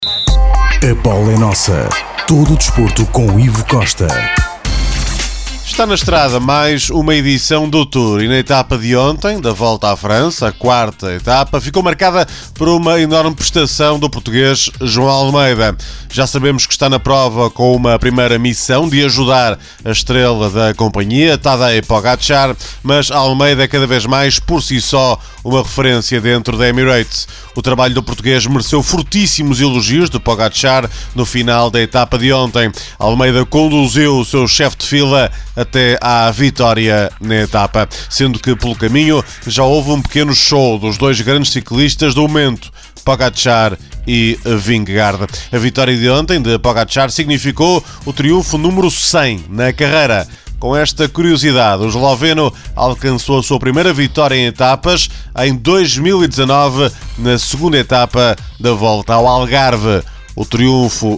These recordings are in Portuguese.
A bola é nossa. Todo o desporto com Ivo Costa. Está na estrada mais uma edição do Tour e na etapa de ontem, da Volta à França, a quarta etapa, ficou marcada por uma enorme prestação do português João Almeida. Já sabemos que está na prova com uma primeira missão de ajudar a estrela da companhia, Tadej Pogačar, mas Almeida é cada vez mais por si só uma referência dentro da Emirates. O trabalho do português mereceu fortíssimos elogios de Pogačar no final da etapa de ontem. Almeida conduziu o seu chefe de fila até à vitória na etapa, sendo que pelo caminho já houve um pequeno show dos dois grandes ciclistas do momento, Pogačar e Vingegaard. A vitória de ontem de Pogačar significou o triunfo número 100 na carreira. Com esta curiosidade, o esloveno alcançou a sua primeira vitória em etapas em 2019, na segunda etapa da Volta ao Algarve. O triunfo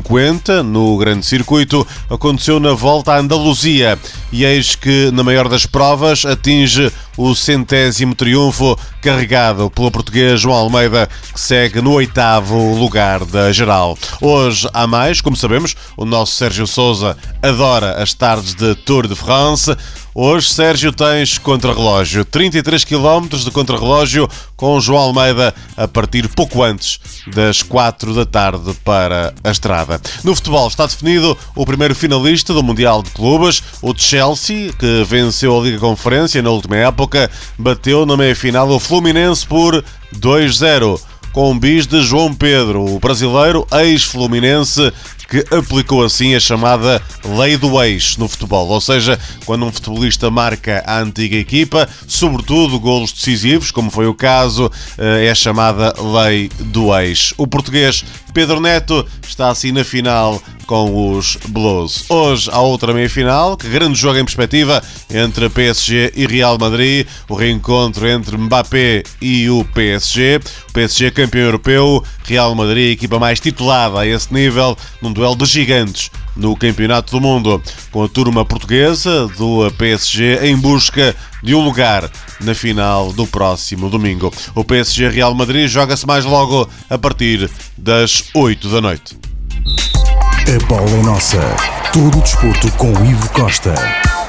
50 no grande circuito aconteceu na Volta à Andaluzia e eis que, na maior das provas, atinge o 100º triunfo carregado pelo português João Almeida, que segue no 8º lugar da geral. Hoje há mais, como sabemos, o nosso Sérgio Sousa adora as tardes de Tour de France. Hoje, Sérgio, tens contrarrelógio, 33 km de contrarrelógio com João Almeida a partir pouco antes das 4 da tarde para a estrada. No futebol está definido o primeiro finalista do Mundial de Clubes, o Chelsea, que venceu a Liga Conferência na última época, bateu na meia-final o Fluminense por 2-0. Com um bis de João Pedro, o brasileiro ex-fluminense, que aplicou assim a chamada lei do ex no futebol, ou seja, quando um futebolista marca a antiga equipa, sobretudo golos decisivos, como foi o caso, é a chamada lei do ex. O português Pedro Neto está assim na final com os Blues. Hoje há outra meia-final, que grande jogo em perspectiva entre PSG e Real Madrid, o reencontro entre Mbappé e o PSG. O PSG campeão europeu, Real Madrid a equipa mais titulada a esse nível, num duelo de gigantes no Campeonato do Mundo, com a turma portuguesa do PSG em busca de um lugar na final do próximo domingo. O PSG Real Madrid joga-se mais logo a partir das 8 da noite. A bola é nossa. Todo o desporto com Ivo Costa.